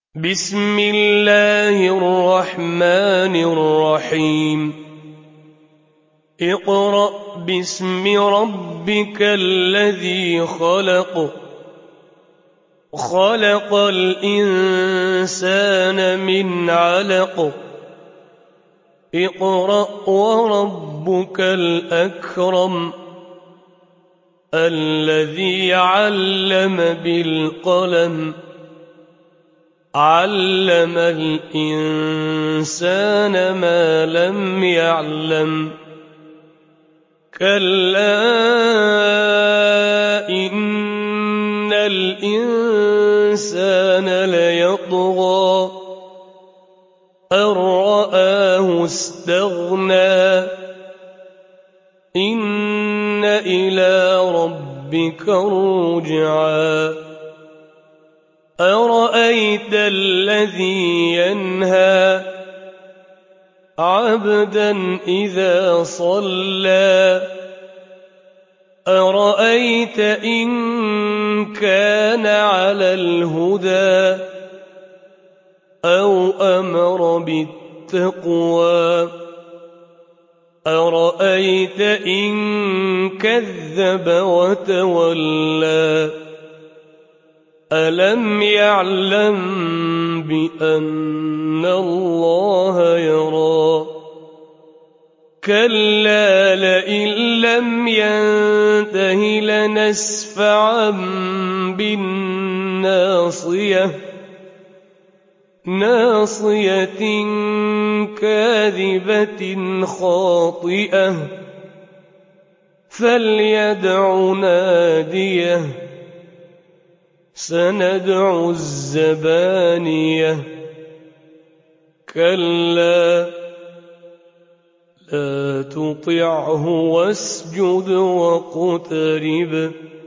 بسم الله الرحمن الرحيم اقرأ باسم ربك الذي خلق خلق الإنسان من علق اقرأ وربك الأكرم الذي علم بالقلم علم الإنسان ما لم يعلم كلا إن الإنسان ليطغى أن رآه استغنى إن إلى ربك الرجعى أرأيت الذي ينهى عبدا إذا صلى أرأيت إن كان على الهدى أو أمر بالتقوى أرأيت إن كذب وتولى ألم يعلم بأن الله يرى كلا لئن لم ينته لنسفعا بالناصية ناصية كاذبة خاطئة فليدع ناديه سندع الزبانية كلا لا تطعه واسجد واقترب